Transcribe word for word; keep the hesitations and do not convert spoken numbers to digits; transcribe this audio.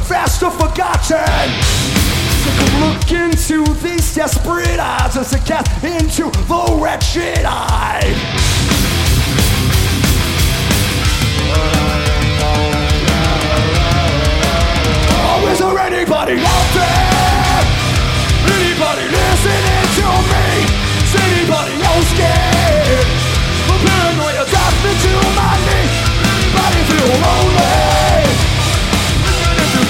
faster forgotten. Take a look into these desperate eyes as they cast into the wretched eye. Oh, is there anybody out there?